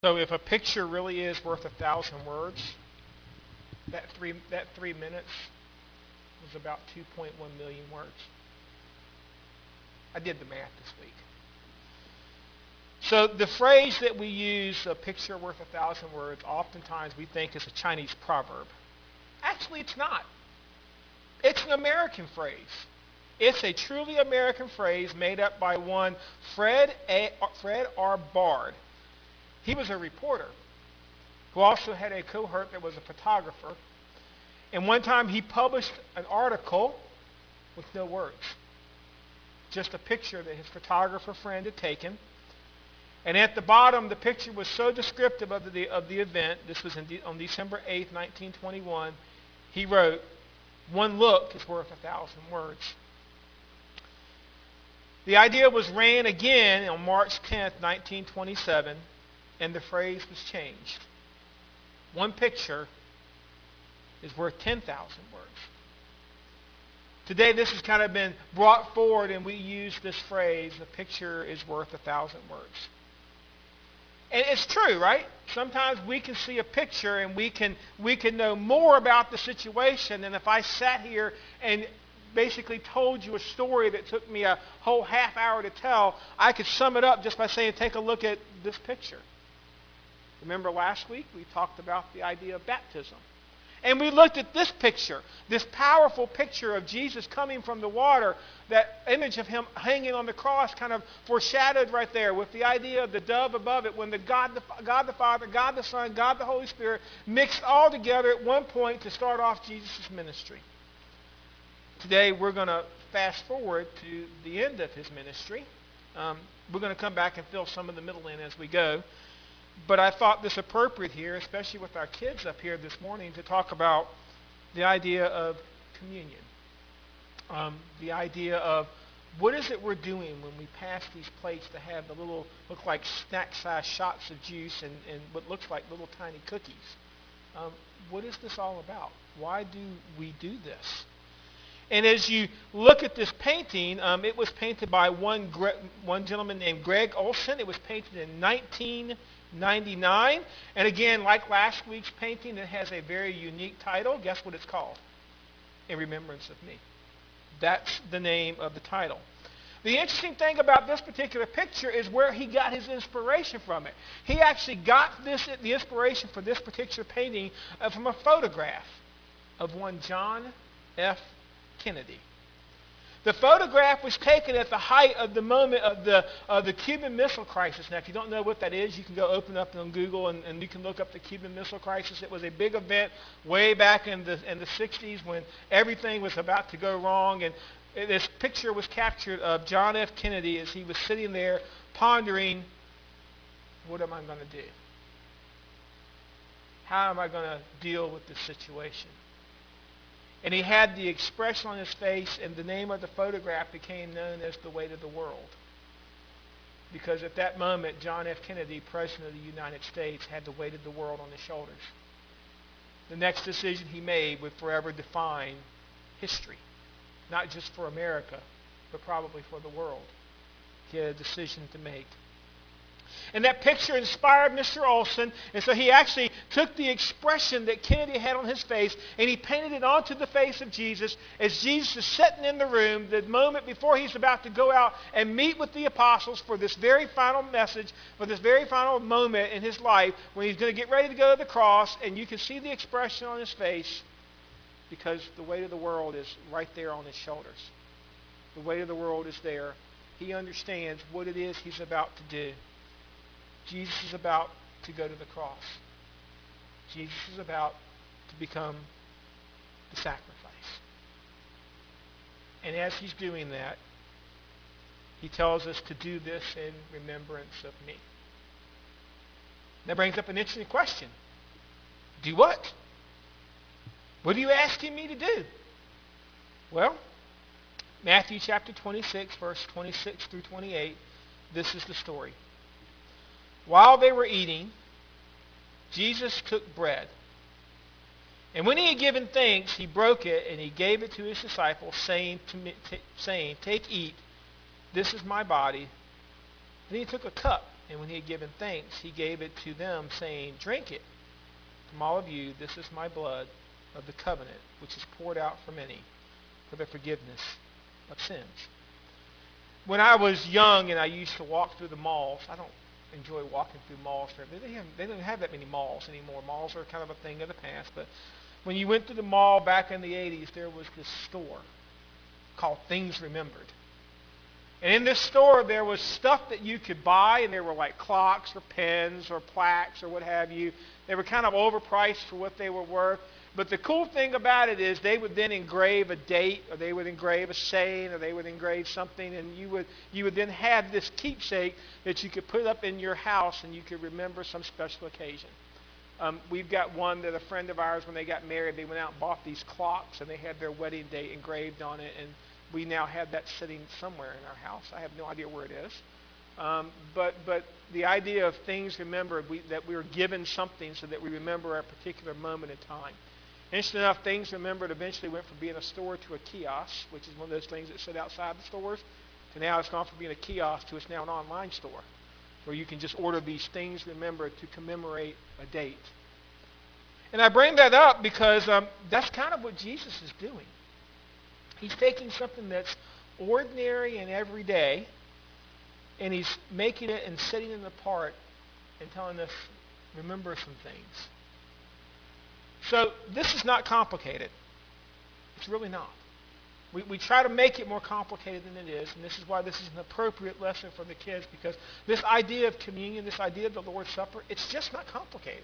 So if a picture really is worth 1,000 words, that 3 minutes was about 2.1 million words. I did the math this week. So the phrase that we use, a picture worth 1,000 words, oftentimes we think is a Chinese proverb. Actually, it's not. It's an American phrase. It's a truly American phrase made up by one Fred R. Bard. He was a reporter who also had a cohort that was a photographer. And one time he published an article with no words, just a picture that his photographer friend had taken. And at the bottom, the picture was so descriptive of the event. This was on December 8th, 1921. He wrote, "One look is worth 1,000 words." The idea was ran again on March 10th, 1927, and the phrase was changed. One picture is worth 10,000 words. Today, this has kind of been brought forward, and we use this phrase, "A picture is worth 1,000 words." And it's true, right? Sometimes we can see a picture and we can know more about the situation than if I sat here and basically told you a story that took me a whole half hour to tell. I could sum it up just by saying, take a look at this picture. Remember last week we talked about the idea of baptism. And we looked at this picture, this powerful picture of Jesus coming from the water, that image of him hanging on the cross kind of foreshadowed right there with the idea of the dove above it when God the Father, God the Son, God the Holy Spirit mixed all together at one point to start off Jesus' ministry. Today we're going to fast forward to the end of his ministry. We're going to come back and fill some of the middle in as we go. But I thought this appropriate here, especially with our kids up here this morning, to talk about the idea of communion. The idea of what is it we're doing when we pass these plates to have the little, look like snack-sized shots of juice and what looks like little tiny cookies. What is this all about? Why do we do this? And as you look at this painting, it was painted by one gentleman named Greg Olson. It was painted in 1999. And again, like last week's painting, it has a very unique title. Guess what it's called? In Remembrance of Me. That's the name of the title. The interesting thing about this particular picture is where he got his inspiration from it. He actually got the inspiration for this particular painting from a photograph of one John F. Kennedy. The photograph was taken at the height of the moment of the Cuban Missile Crisis. Now, if you don't know what that is, you can go open up on Google and you can look up the Cuban Missile Crisis. It was a big event way back in the 60s when everything was about to go wrong. And this picture was captured of John F. Kennedy as he was sitting there pondering, what am I going to do? How am I going to deal with this situation? And he had the expression on his face, and the name of the photograph became known as The Weight of the World. Because at that moment, John F. Kennedy, President of the United States, had the weight of the world on his shoulders. The next decision he made would forever define history, not just for America, but probably for the world. He had a decision to make. And that picture inspired Mr. Olson, and so he actually took the expression that Kennedy had on his face, and he painted it onto the face of Jesus as Jesus is sitting in the room the moment before he's about to go out and meet with the apostles for this very final message, for this very final moment in his life when he's going to get ready to go to the cross, and you can see the expression on his face because the weight of the world is right there on his shoulders. The weight of the world is there. He understands what it is he's about to do. Jesus is about to go to the cross. Jesus is about to become the sacrifice. And as he's doing that, he tells us to do this in remembrance of me. That brings up an interesting question. Do what? What are you asking me to do? Well, Matthew chapter 26, verse 26 through 28, this is the story. While they were eating, Jesus took bread. And when he had given thanks, he broke it and he gave it to his disciples, saying, "Take, eat. This is my body." Then he took a cup, And when he had given thanks, he gave it to them, saying, "Drink it from all of you. This is my blood of the covenant, which is poured out for many for the forgiveness of sins." When I was young and I used to walk through the malls, I don't enjoy walking through malls. They don't have that many malls anymore. Malls are kind of a thing of the past. But when you went to the mall back in the 80s, there was this store called Things Remembered. And in this store, there was stuff that you could buy, and there were like clocks or pens or plaques or what have you. They were kind of overpriced for what they were worth. But the cool thing about it is they would then engrave a date, or they would engrave a saying, or they would engrave something, and you would then have this keepsake that you could put up in your house, and you could remember some special occasion. We've got one that a friend of ours, when they got married, they went out and bought these clocks, and they had their wedding date engraved on it, and we now have that sitting somewhere in our house. I have no idea where it is. But the idea of things remembered, that we were given something so that we remember a particular moment in time. Interesting enough, Things Remembered eventually went from being a store to a kiosk, which is one of those things that sit outside the stores, to now it's gone from being a kiosk to it's now an online store where you can just order these Things Remembered to commemorate a date. And I bring that up because that's kind of what Jesus is doing. He's taking something that's ordinary and everyday, and he's making it and setting it apart and telling us, remember some things. So this is not complicated. It's really not. We try to make it more complicated than it is, and this is why this is an appropriate lesson for the kids, because this idea of communion, this idea of the Lord's Supper, it's just not complicated.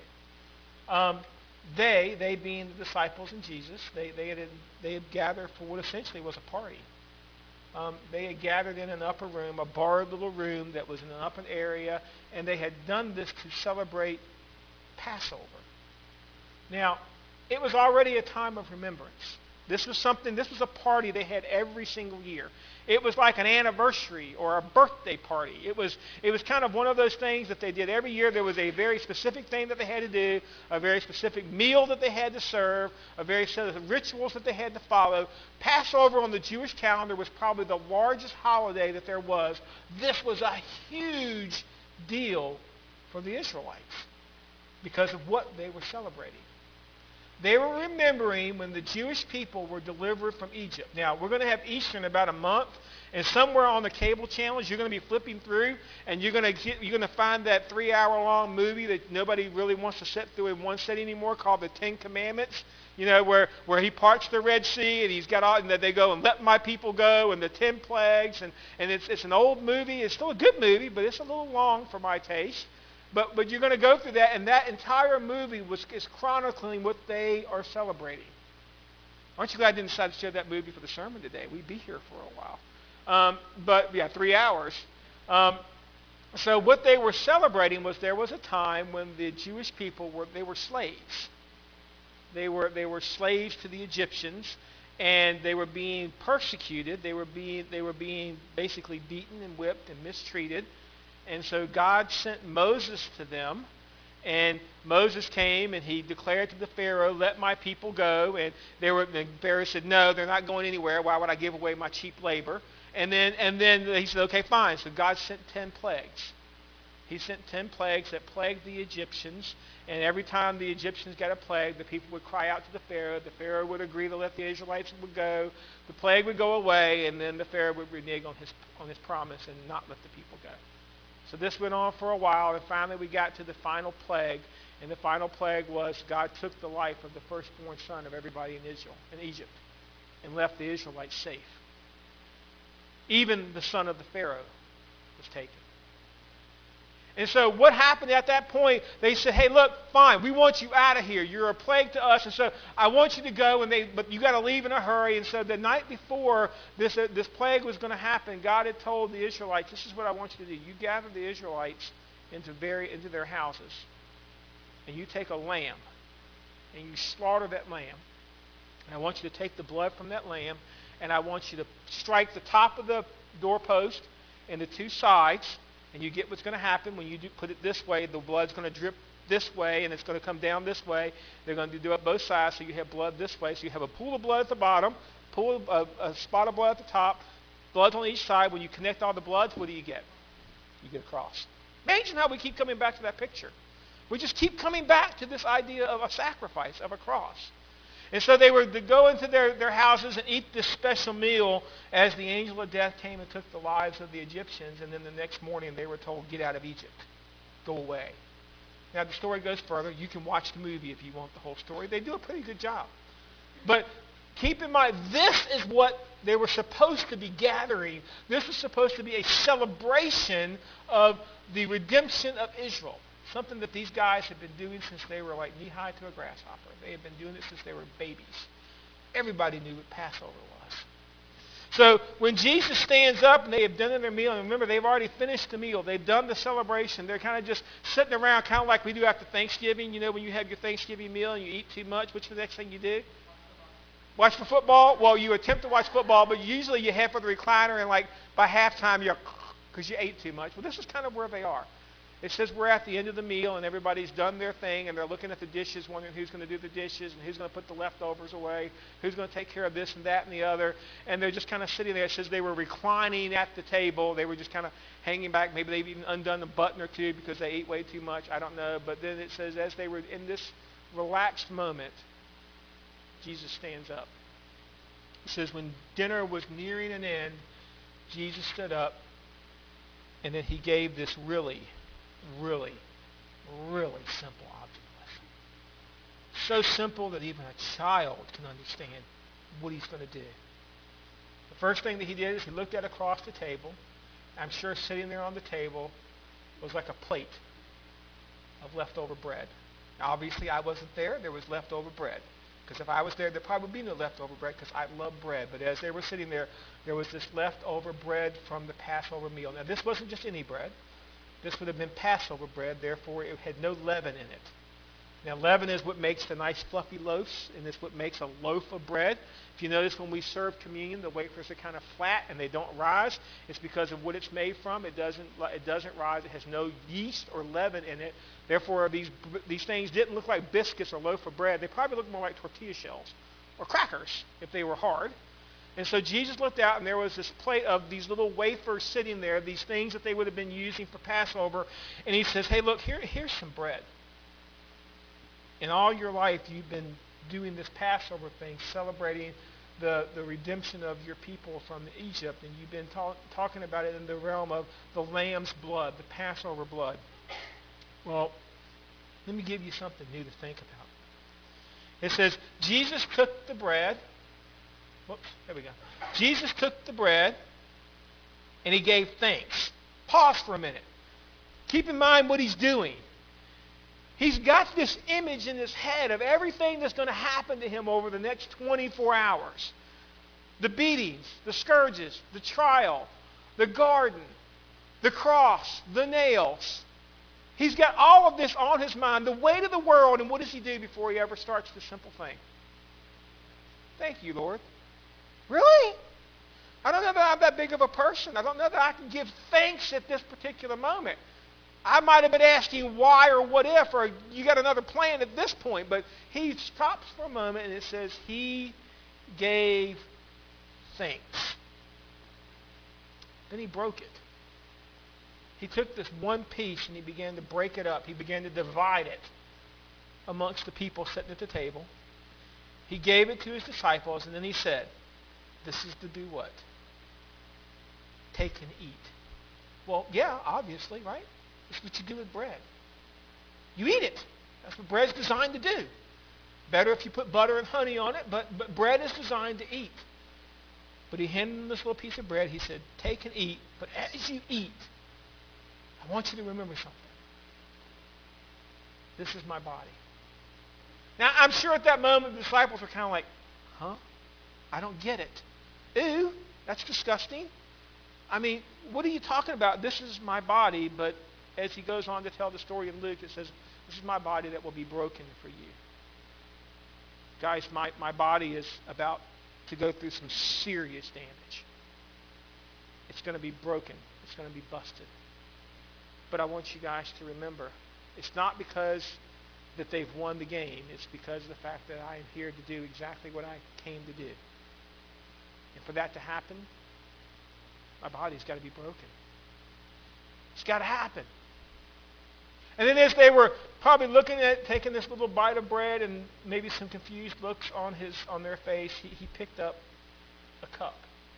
They being the disciples and Jesus, they had gathered for what essentially was a party. They had gathered in an upper room, a borrowed little room that was in an upper area, and they had done this to celebrate Passover. Now, it was already a time of remembrance. This was a party they had every single year. It was like an anniversary or a birthday party. It was kind of one of those things that they did every year. There was a very specific thing that they had to do, a very specific meal that they had to serve, a very set of rituals that they had to follow. Passover on the Jewish calendar was probably the largest holiday that there was. This was a huge deal for the Israelites because of what they were celebrating. They were remembering when the Jewish people were delivered from Egypt. Now, we're going to have Easter in about a month, and somewhere on the cable channels, you're going to be flipping through, and you're going to find that 3-hour-long movie that nobody really wants to sit through in one sitting anymore, called the Ten Commandments. You know, where he parts the Red Sea, and he's got all, and they go and let my people go, and the 10 plagues, and it's an old movie. It's still a good movie, but it's a little long for my taste. But you're going to go through that, and that entire movie is chronicling what they are celebrating. Aren't you glad I didn't decide to show that movie for the sermon today? We'd be here for a while. But, 3 hours. So what they were celebrating was there was a time when the Jewish people were slaves. They were slaves to the Egyptians, and they were being persecuted. They were being basically beaten and whipped and mistreated. And so God sent Moses to them, and Moses came and he declared to the Pharaoh, "Let my people go." And the Pharaoh said, "No, they're not going anywhere. Why would I give away my cheap labor?" And then he said, "Okay, fine." So God sent 10 plagues. He sent 10 plagues that plagued the Egyptians, and every time the Egyptians got a plague, the people would cry out to the Pharaoh. The Pharaoh would agree to let the Israelites go. The plague would go away, and then the Pharaoh would renege on his promise and not let the people go. So this went on for a while, and finally we got to the final plague. And the final plague was God took the life of the firstborn son of everybody in Egypt and left the Israelites safe. Even the son of the Pharaoh was taken. And so what happened at that point, they said, "Hey, look, fine, we want you out of here. You're a plague to us, and so I want you to go, but you got to leave in a hurry." And so the night before this plague was going to happen, God had told the Israelites, "This is what I want you to do. You gather the Israelites into their houses, and you take a lamb, and you slaughter that lamb. And I want you to take the blood from that lamb, and I want you to strike the top of the doorpost and the two sides. And you get what's going to happen when you put it this way. The blood's going to drip this way, and it's going to come down this way. They're going to do it both sides, so you have blood this way. So you have a pool of blood at the bottom, a spot of blood at the top, bloods on each side. When you connect all the bloods, what do you get? You get a cross. Imagine how we keep coming back to that picture. We just keep coming back to this idea of a sacrifice, of a cross. And so they were to go into their houses and eat this special meal as the angel of death came and took the lives of the Egyptians. And then the next morning they were told, get out of Egypt. Go away. Now the story goes further. You can watch the movie if you want the whole story. They do a pretty good job. But keep in mind, this is what they were supposed to be gathering. This is supposed to be a celebration of the redemption of Israel. Something that these guys have been doing since they were like knee-high to a grasshopper. They have been doing it since they were babies. Everybody knew what Passover was. So when Jesus stands up and they have done their meal, and remember, they've already finished the meal. They've done the celebration. They're kind of just sitting around, kind of like we do after Thanksgiving. You know, when you have your Thanksgiving meal and you eat too much, what's the next thing you do? Watch the football? Well, you attempt to watch football, but usually you head for the recliner, and like by halftime, you're because you ate too much. Well, this is kind of where they are. It says we're at the end of the meal, and everybody's done their thing, and they're looking at the dishes, wondering who's going to do the dishes, and who's going to put the leftovers away, who's going to take care of this and that and the other. And they're just kind of sitting there. It says they were reclining at the table. They were just kind of hanging back. Maybe they've even undone a button or two because they ate way too much. I don't know. But then it says as they were in this relaxed moment, Jesus stands up. It says when dinner was nearing an end, Jesus stood up, and then he gave this really simple object lesson. So simple that even a child can understand what he's going to do. The first thing that he did is he looked at across the table. I'm sure sitting there on the table was like a plate of leftover bread. Now, obviously, I wasn't there. There was leftover bread. Because if I was there, there'd probably be no leftover bread because I love bread. But as they were sitting there, there was this leftover bread from the Passover meal. Now, this wasn't just any bread. This would have been Passover bread, therefore it had no leaven in it. Now, leaven is what makes the nice fluffy loaves, and it's what makes a loaf of bread. If you notice when we serve communion, the wafers are kind of flat and they don't rise. It's because of what it's made from. It doesn't rise. It has no yeast or leaven in it. Therefore, these things didn't look like biscuits or loaf of bread. They probably looked more like tortilla shells or crackers if they were hard. And so Jesus looked out, and there was this plate of these little wafers sitting there, these things that they would have been using for Passover. And he says, hey, look, here's some bread. In all your life, you've been doing this Passover thing, celebrating the redemption of your people from Egypt. And you've been talking about it in the realm of the lamb's blood, the Passover blood. Well, let me give you something new to think about. It says, Jesus took the bread. Whoops, there we go. Jesus took the bread and he gave thanks. Pause for a minute. Keep in mind what he's doing. He's got this image in his head of everything that's going to happen to him over the next 24 hours. The beatings, the scourges, the trial, the garden, the cross, the nails. He's got all of this on his mind, the weight of the world, and what does he do before he ever starts this simple thing? Thank you, Lord. Really? I don't know that I'm that big of a person. I don't know that I can give thanks at this particular moment. I might have been asking why or what if, or you got another plan at this point, but he stops for a moment and it says he gave thanks. Then he broke it. He took this one piece and he began to break it up. He began to divide it amongst the people sitting at the table. He gave it to his disciples, and then he said, this is to do what? Take and eat. Well, yeah, obviously, right? That's what you do with bread. You eat it. That's what bread's designed to do. Better if you put butter and honey on it, but bread is designed to eat. But he handed them this little piece of bread. He said, take and eat, but as you eat, I want you to remember something. This is my body. Now, I'm sure at that moment the disciples were kind of like, huh? I don't get it. Ew, that's disgusting. I mean, what are you talking about? This is my body, but as he goes on to tell the story in Luke, it says, this is my body that will be broken for you. Guys, my body is about to go through some serious damage. It's going to be broken. It's going to be busted. But I want you guys to remember, it's not because that they've won the game. It's because of the fact that I am here to do exactly what I came to do. And for that to happen, my body's got to be broken. It's got to happen. And then as they were probably looking at taking this little bite of bread and maybe some confused looks on their face, he picked up a cup.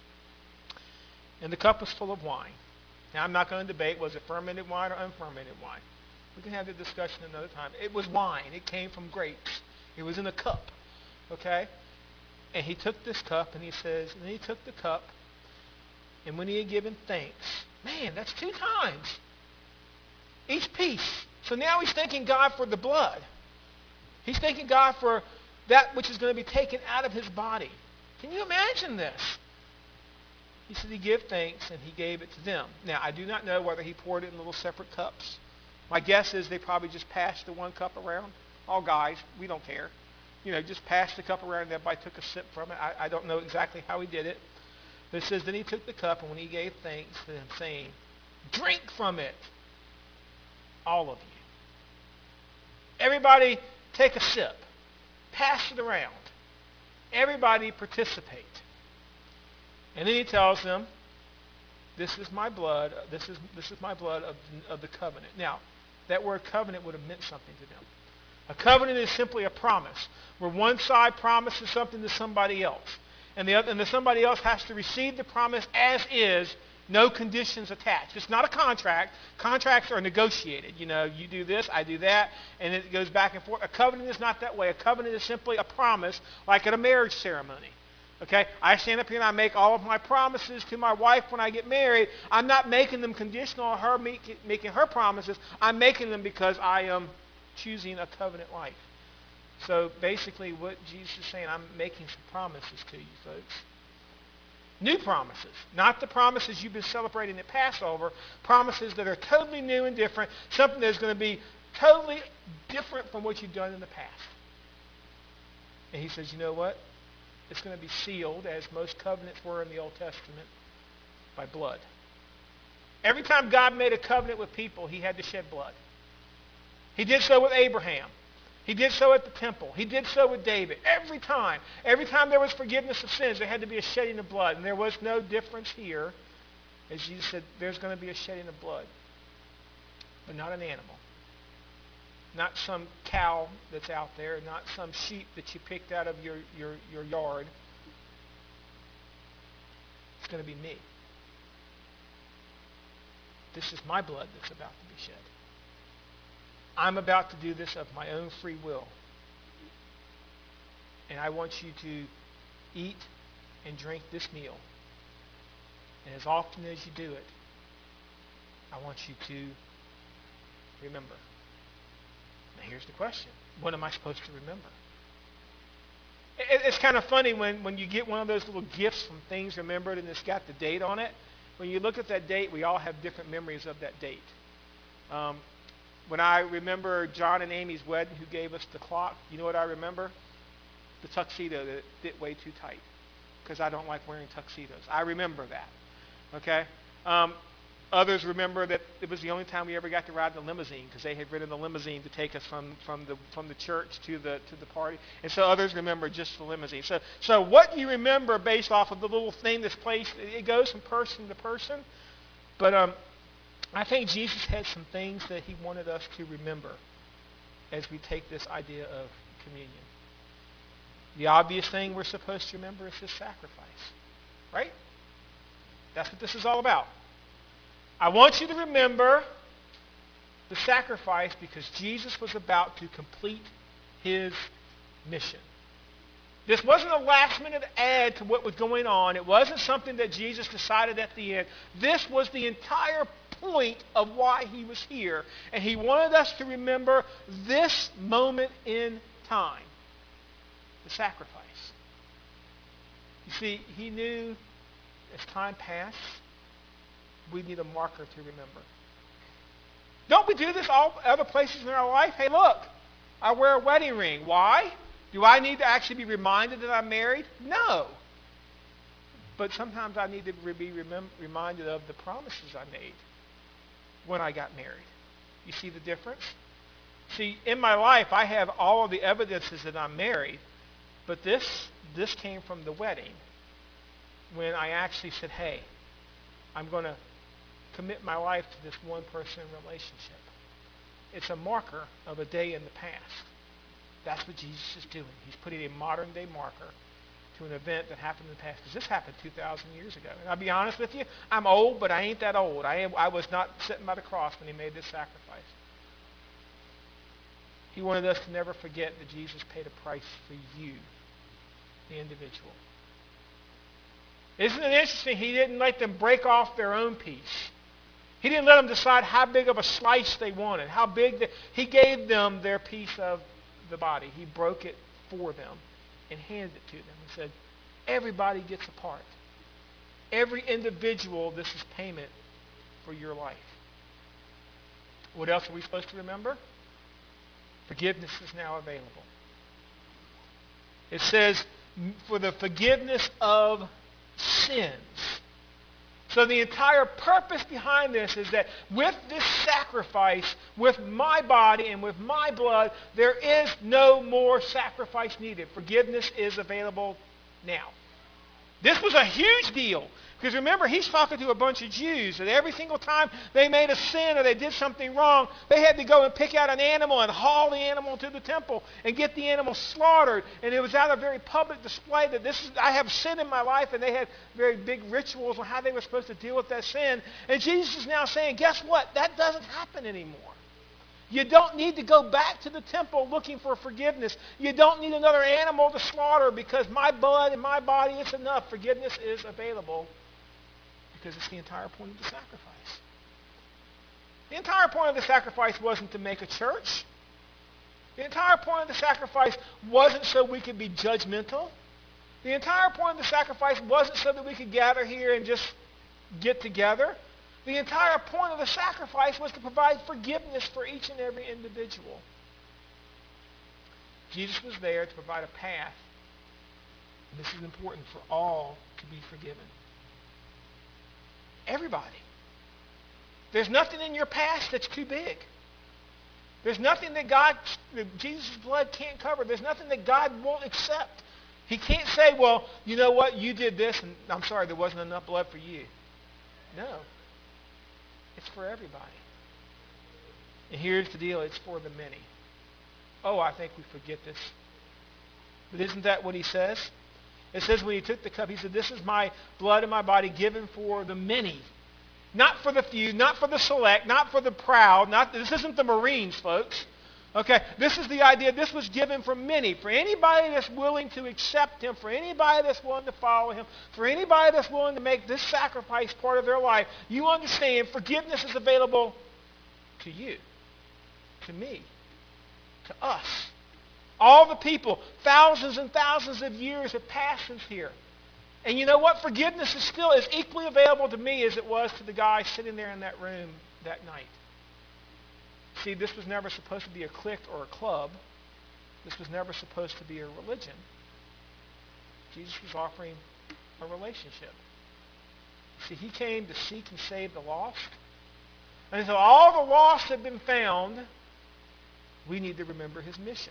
And the cup was full of wine. Now, I'm not going to debate, was it fermented wine or unfermented wine? We can have the discussion another time. It was wine. It came from grapes. It was in a cup. Okay? And he took this cup, and he says, and then he took the cup, and when he had given thanks, man, that's 2 times. Each piece. So now he's thanking God for the blood. He's thanking God for that which is going to be taken out of his body. Can you imagine this? He said he gave thanks, and he gave it to them. Now, I do not know whether he poured it in little separate cups. My guess is they probably just passed the one cup around. All guys, we don't care. Just passed the cup around, and everybody took a sip from it. I don't know exactly how he did it. But it says, then he took the cup, and when he gave thanks to them, saying, drink from it, all of you. Everybody take a sip. Pass it around. Everybody participate. And then he tells them, this is my blood. This is my blood of the covenant. Now, that word covenant would have meant something to them. A covenant is simply a promise, where one side promises something to somebody else. And the somebody else has to receive the promise as is, no conditions attached. It's not a contract. Contracts are negotiated. You do this, I do that, and it goes back and forth. A covenant is not that way. A covenant is simply a promise, like at a marriage ceremony. Okay? I stand up here and I make all of my promises to my wife when I get married. I'm not making them conditional on her making her promises. I'm making them because I am choosing a covenant life. So basically what Jesus is saying, I'm making some promises to you folks. New promises, not the promises you've been celebrating at Passover, promises that are totally new and different, something that's going to be totally different from what you've done in the past. And he says, you know what? It's going to be sealed, as most covenants were in the Old Testament, by blood. Every time God made a covenant with people, he had to shed blood. He did so with Abraham. He did so at the temple. He did so with David. Every time there was forgiveness of sins, there had to be a shedding of blood. And there was no difference here. As Jesus said, there's going to be a shedding of blood. But not an animal. Not some cow that's out there. Not some sheep that you picked out of your yard. It's going to be me. This is my blood that's about to be shed. I'm about to do this of my own free will. And I want you to eat and drink this meal. And as often as you do it, I want you to remember. Now here's the question. What am I supposed to remember? It's kind of funny when you get one of those little gifts from Things Remembered and it's got the date on it. When you look at that date, we all have different memories of that date. When I remember John and Amy's wedding, who gave us the clock, you know what I remember? The tuxedo that fit way too tight, because I don't like wearing tuxedos. I remember that. Okay? Others remember that it was the only time we ever got to ride in the limousine, because they had ridden the limousine to take us from the church to the party. And so others remember just the limousine. So what you remember based off of the little thing that's placed, it goes from person to person. But I think Jesus had some things that he wanted us to remember as we take this idea of communion. The obvious thing we're supposed to remember is his sacrifice, right? That's what this is all about. I want you to remember the sacrifice because Jesus was about to complete his mission. This wasn't a last-minute add to what was going on. It wasn't something that Jesus decided at the end. This was the entire point of why he was here. And he wanted us to remember this moment in time, the sacrifice. You see, he knew as time passed, we need a marker to remember. Don't we do this all other places in our life? Hey, look, I wear a wedding ring. Why? Do I need to actually be reminded that I'm married? No. But sometimes I need to be reminded of the promises I made when I got married. You see the difference? See, in my life, I have all of the evidences that I'm married, but this came from the wedding when I actually said, hey, I'm going to commit my life to this one person relationship. It's a marker of a day in the past. That's what Jesus is doing. He's putting a modern day marker to an event that happened in the past. Because this happened 2,000 years ago. And I'll be honest with you, I'm old, but I ain't that old. I was not sitting by the cross when he made this sacrifice. He wanted us to never forget that Jesus paid a price for you, the individual. Isn't it interesting? He didn't let them break off their own piece. He didn't let them decide how big of a slice they wanted, how big. He gave them their piece of the body. He broke it for them and handed it to them. He said, everybody gets a part. Every individual, this is payment for your life. What else are we supposed to remember? Forgiveness is now available. It says, for the forgiveness of sins. So the entire purpose behind this is that with this sacrifice, with my body and with my blood, there is no more sacrifice needed. Forgiveness is available now. This was a huge deal. Because remember, he's talking to a bunch of Jews, and every single time they made a sin or they did something wrong, they had to go and pick out an animal and haul the animal to the temple and get the animal slaughtered. And it was out of very public display that I have sin in my life, and they had very big rituals on how they were supposed to deal with that sin. And Jesus is now saying, guess what? That doesn't happen anymore. You don't need to go back to the temple looking for forgiveness. You don't need another animal to slaughter because my blood and my body is enough. Forgiveness is available. Because it's the entire point of the sacrifice. The entire point of the sacrifice wasn't to make a church. The entire point of the sacrifice wasn't so we could be judgmental. The entire point of the sacrifice wasn't so that we could gather here and just get together. The entire point of the sacrifice was to provide forgiveness for each and every individual. Jesus was there to provide a path. And this is important for all to be forgiven. Everybody. There's nothing in your past that's too big. There's nothing that Jesus' blood can't cover. There's nothing that God won't accept. He can't say, well, you know what, you did this, and I'm sorry, there wasn't enough blood for you. No. It's for everybody. And here's the deal, it's for the many. Oh, I think we forget this. But isn't that what he says? It says when he took the cup, he said, this is my blood and my body given for the many. Not for the few, not for the select, not for the proud. This isn't the Marines, folks. Okay, this is the idea. This was given for many. For anybody that's willing to accept him, for anybody that's willing to follow him, for anybody that's willing to make this sacrifice part of their life, you understand forgiveness is available to you, to me, to us. All the people, thousands and thousands of years have passed since here. And you know what? Forgiveness is still as equally available to me as it was to the guy sitting there in that room that night. See, this was never supposed to be a clique or a club. This was never supposed to be a religion. Jesus was offering a relationship. See, he came to seek and save the lost. And until all the lost have been found, we need to remember his mission.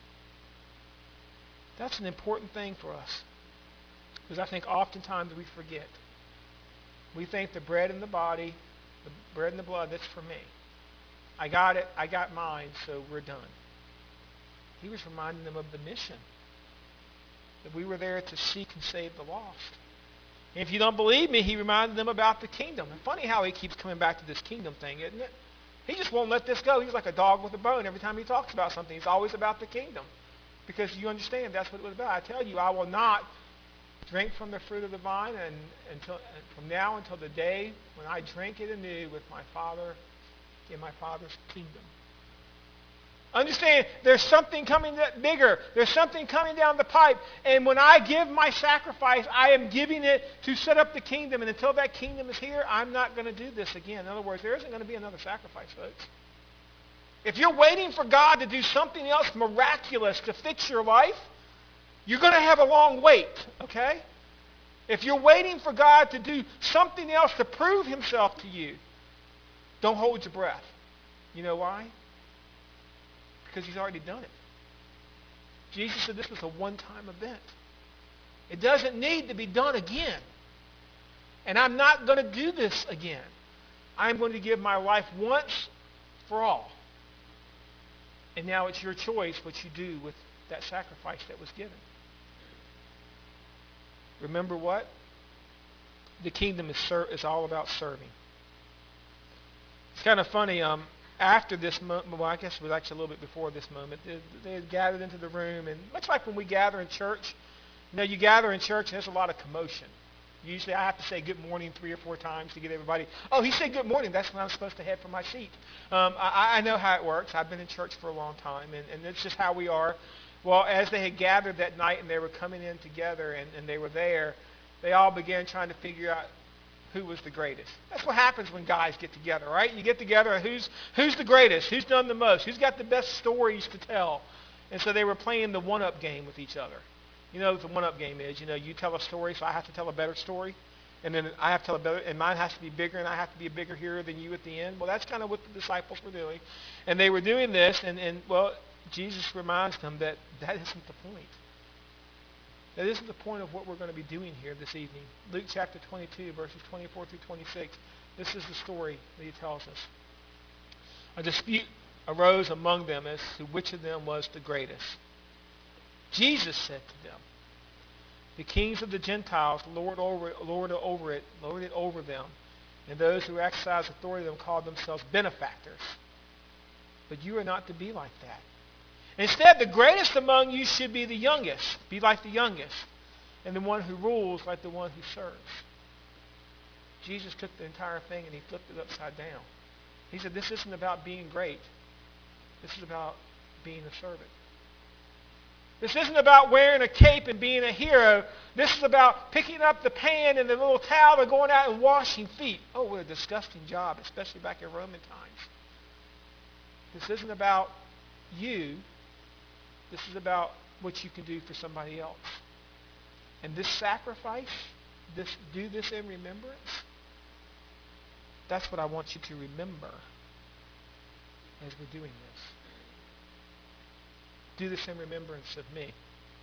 That's an important thing for us. Because I think oftentimes we forget. We think the bread and the body, the bread and the blood, that's for me. I got it, I got mine, so we're done. He was reminding them of the mission. That we were there to seek and save the lost. And if you don't believe me, he reminded them about the kingdom. And funny how he keeps coming back to this kingdom thing, isn't it? He just won't let this go. He's like a dog with a bone. Every time he talks about something, it's always about the kingdom. Because you understand that's what it was about. I tell you, I will not drink from the fruit of the vine from now until the day when I drink it anew with my Father in my Father's kingdom. Understand, there's something coming bigger. There's something coming down the pipe. And when I give my sacrifice, I am giving it to set up the kingdom. And until that kingdom is here, I'm not going to do this again. In other words, there isn't going to be another sacrifice, folks. If you're waiting for God to do something else miraculous to fix your life, you're going to have a long wait, okay? If you're waiting for God to do something else to prove himself to you, don't hold your breath. You know why? Because he's already done it. Jesus said this was a one-time event. It doesn't need to be done again. And I'm not going to do this again. I'm going to give my life once for all. And now it's your choice what you do with that sacrifice that was given. Remember what? The kingdom is all about serving. It's kind of funny. After this moment, well, I guess it was actually a little bit before this moment, they had gathered into the room, and much like when we gather in church, you gather in church and there's a lot of commotion. Usually I have to say good morning 3 or 4 times to get everybody, oh, he said good morning. That's when I'm supposed to head for my seat. I know how it works. I've been in church for a long time, and it's just how we are. Well, as they had gathered that night and they were coming in together and they were there, they all began trying to figure out who was the greatest. That's what happens when guys get together, right? You get together, who's the greatest? Who's done the most? Who's got the best stories to tell? And so they were playing the one-up game with each other. You know what the one-up game is. You tell a story, so I have to tell a better story. And then I have to tell a better, and mine has to be bigger, and I have to be a bigger hero than you at the end. Well, that's kind of what the disciples were doing. And they were doing this, and well, Jesus reminds them that isn't the point. That isn't the point of what we're going to be doing here this evening. Luke chapter 22, verses 24 through 26. This is the story that he tells us. A dispute arose among them as to which of them was the greatest. Jesus said to them, the kings of the Gentiles lord it over them, and those who exercise authority them call themselves benefactors. But you are not to be like that. Instead, the greatest among you should be the youngest. Be like the youngest. And the one who rules like the one who serves. Jesus took the entire thing and he flipped it upside down. He said, this isn't about being great. This is about being a servant. This isn't about wearing a cape and being a hero. This is about picking up the pan and the little towel and going out and washing feet. Oh, what a disgusting job, especially back in Roman times. This isn't about you. This is about what you can do for somebody else. And this sacrifice, do this in remembrance, that's what I want you to remember as we're doing this. Do this in remembrance of me.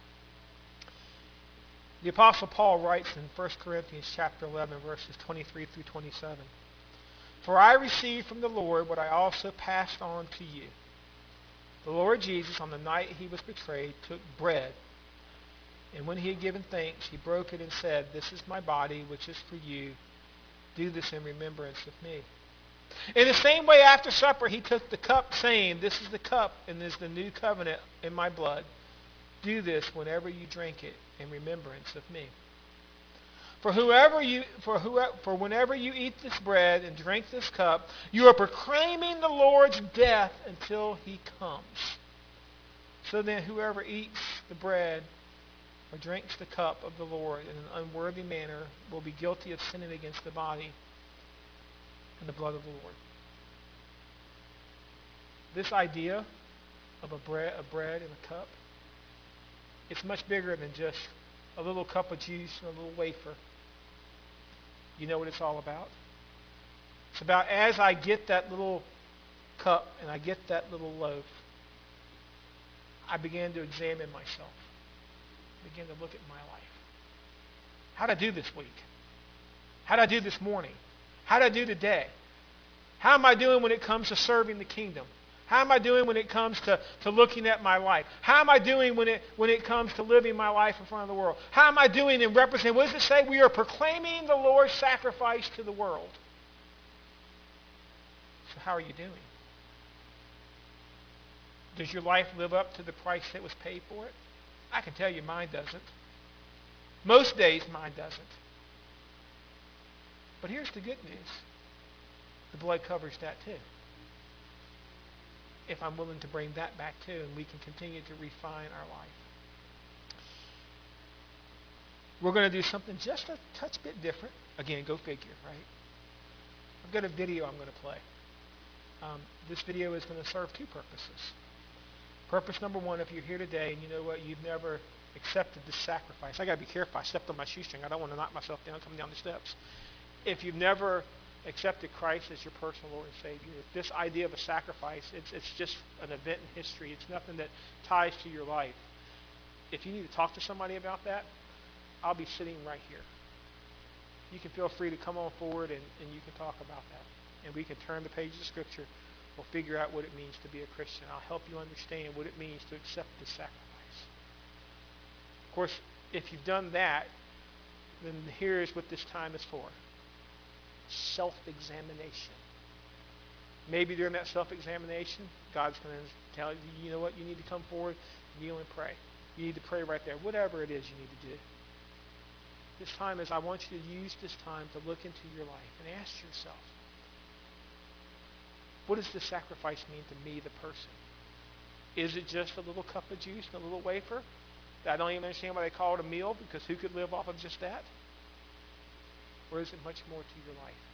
The Apostle Paul writes in 1 Corinthians chapter 11, verses 23 through 27, for I received from the Lord what I also passed on to you. The Lord Jesus, on the night he was betrayed, took bread, and when he had given thanks, he broke it and said, this is my body, which is for you. Do this in remembrance of me. In the same way, after supper, he took the cup, saying, this is the cup, and this is the new covenant in my blood. Do this whenever you drink it in remembrance of me. For whenever you eat this bread and drink this cup, you are proclaiming the Lord's death until he comes. So then whoever eats the bread or drinks the cup of the Lord in an unworthy manner will be guilty of sinning against the body and the blood of the Lord. This idea of a bread and a cup, it's much bigger than just a little cup of juice and a little wafer. You know what it's all about? It's about as I get that little cup and I get that little loaf, I began to examine myself. I began to look at my life. How did I do this week? How did I do this morning? How did I do today? How am I doing when it comes to serving the kingdom? How am I doing when it comes to looking at my life? How am I doing when it comes to living my life in front of the world? How am I doing in representing? What does it say? We are proclaiming the Lord's sacrifice to the world. So how are you doing? Does your life live up to the price that was paid for it? I can tell you mine doesn't. Most days mine doesn't. But here's the good news. The blood covers that too. If I'm willing to bring that back too, and we can continue to refine our life. We're going to do something just a touch bit different. Again, go figure, right? I've got a video I'm going to play. This video is going to serve 2 purposes. Purpose number 1, if you're here today and you know what, you've never accepted this sacrifice. I got to be careful. I stepped on my shoestring. I don't want to knock myself down coming down the steps. If you've never accepted Christ as your personal Lord and Savior, this idea of a sacrifice, it's just an event in history. It's nothing that ties to your life. If you need to talk to somebody about that, I'll be sitting right here. You can feel free to come on forward and you can talk about that. And we can turn the pages of Scripture will figure out what it means to be a Christian. I'll help you understand what it means to accept the sacrifice. Of course, if you've done that, then here's what this time is for. Self-examination. Maybe during that self-examination, God's going to tell you, you know what, you need to come forward, kneel and pray. You need to pray right there. Whatever it is you need to do. This time is, I want you to use this time to look into your life and ask yourself, what does this sacrifice mean to me, the person? Is it just a little cup of juice and a little wafer? I don't even understand why they call it a meal, because who could live off of just that? Or is it much more to your life?